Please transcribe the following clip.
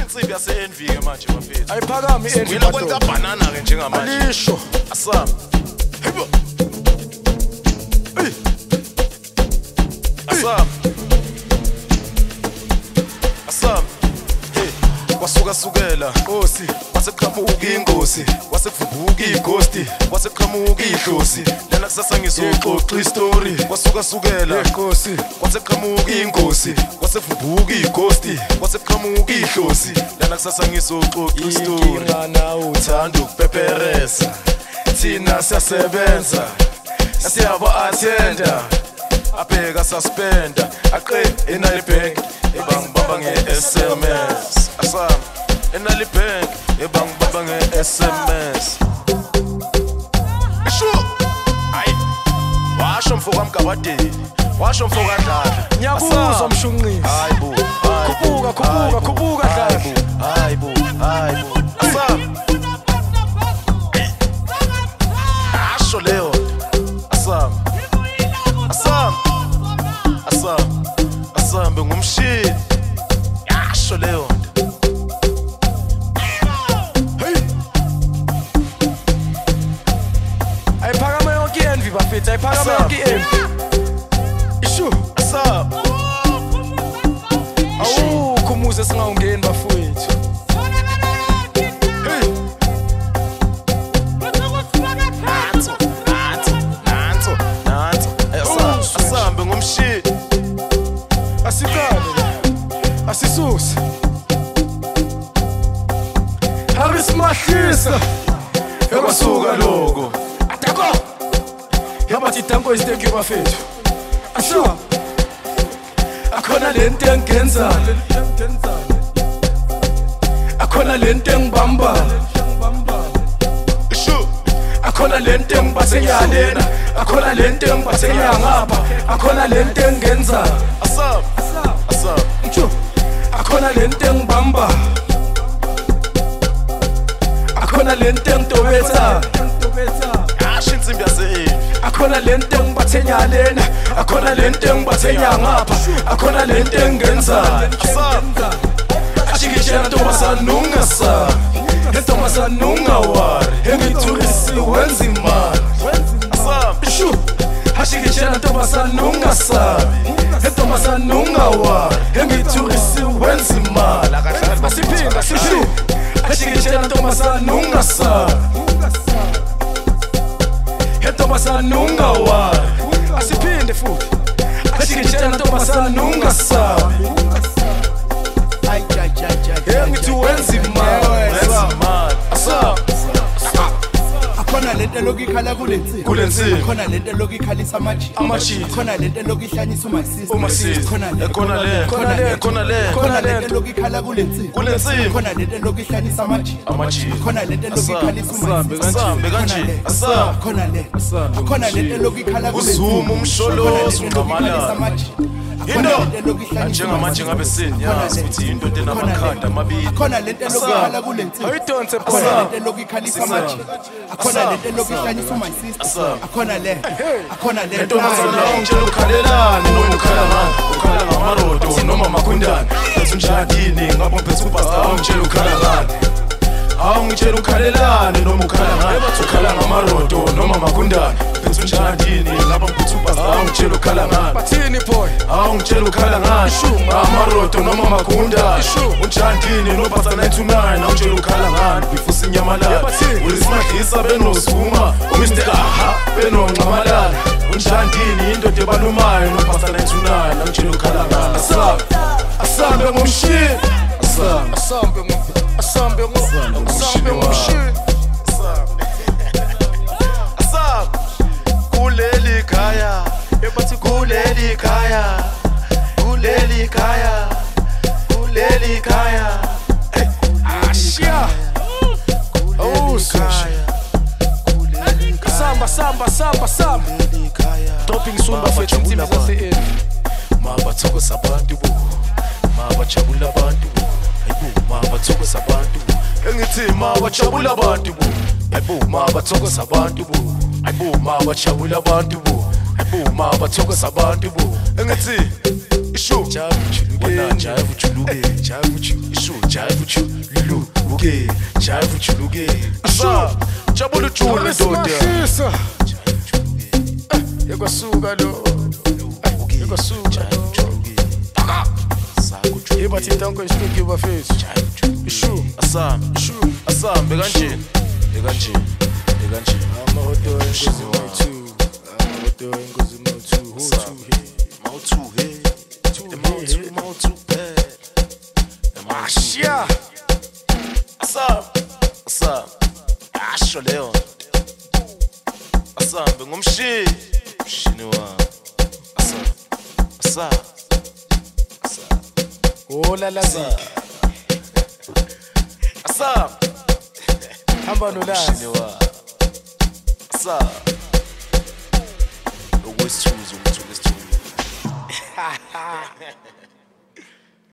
insimbi yase-envy ke manje bafethu ayiphakami i-envy wena kwenza banana ke njengamanje alisho asami hebo asami asami kwasukasukela Nkosi kwasekuqhamuka ingozi kwasekuvubuka ighosti kwasekuqhamuka idlozi lana kusasa ngizoxoxa istory kwasukasukela Nkosi kwasekuqhamuka ingozi kwasekuvubuka ighosti kwasekuqhamuka idlozi lana kusasa ngizoxoxa istory inkinga nawe uthanda ukupepereza thina siyasebenza siyaba-athenda abheka suspenda aqe enali bank ebangibamba nge-SMS asami enali bank ebangibamba nge-SMS isho hayi washo mfoko kamgabadeli washo mfoko kadlala ngiyakuzwa mshunqisi hayi bo khubuka dlala hayi bo asami asho leyo asami asambe ngumshini yasho leyo ayiphakama yonke i-envy bafethu ayiphakama yonke i-envy isho asami awukho umuze singawungeni bafowethu nanso asambe ngumshini asikale asisuse harisimahlisa ekwasuka loko atako yabathi tanko isiteki bafethu asho akhona lento engenza akhona lento engibamba isho akhona lento engibasenyalena akhona lento engibasenyangapha akhona lento engenza asami mtsho akhona lento engibamba akhona lento engitobetha yasho insimbi yase-envy akhona lento engibathenyalena akhona lento engibathenyangapha akhona lento engenza ashikitshela ntombazana ungasabi entombazana ungawari engithulisi wenza imali asami ashikitshela ntombazana ungasabi entombazana ungawari engithulisi wenza imali asiphinda ashikitshela ntombazana ungasabi entombazana ungawari asiphinde futhi ashikitshela ntombazana ungasabi engithi wenza imali asami Khona lento lokikhala kulensimbi kulensimbi khona lento lokikhalisa amajini khona lento lokihlanyisa uma sister ekhona lento lokikhala kulensimbi khona lento lokihlanyisa amajini khona lento lokikhalisa asambe kanje asami khona lento lokikhala uzuma umsholozo ngamalala into njengamanje ngabe seniyazi ukuthi into enamakhanda amabili khona lento lokikhala kulensimbi ayidonse khona lento lokikhalisa khona lento lokihlanyisa khona lento ntomazana ungitshela ukhalelani noma ukhala ngani ukhala ngamarodo noma makhundane ethi unjadini ngapho ngiphethe ubhasta ungitshela ukhala ngani awungitshela ukhalelani noma ukhala ngani ukhala ngamarodo noma makhundane phethe unjadini ngapho ngiphethe ubhasta ungitshela ukhala ngani bathini boy awungitshela ukhala ngani ngamarodo noma makhundane unjadini nobhasta 929 awungitshela ukhala ngani bifusa inyamalala ulisimahisa benosuma uMr aha benoncamalala unjandini indoda ebalumayo nobhasta 929 awungitshela ukhala ngani asambe ngomshini asambe ngomshini asambe kuleli khaya ebathi kuleli khaya ashiya samba dropping soon bafethu insimbi zase-envy mabathokoza abantu bo mabajabula abantu bo hayibo mabathokoza abantu bo engithi mabajabula abantu bo hayibo mabathokoza abantu bo hayibo mabajabula abantu bo hayibo mabathokoza abantu bo engithi isho wona jive ujuluke isho jive ujuluke jive ujuluke asa jabula ujulu ndoda yekwasuka lo yekwasuka yeba thitanko isipiki bafethu isho asambe kanjeni amahoto engozi mawuthu Asha asam asho leyo asambe ngumshini wa asa hola la asam hamba nolazi mshini wa asa okwesithuzo umthuko esithuzo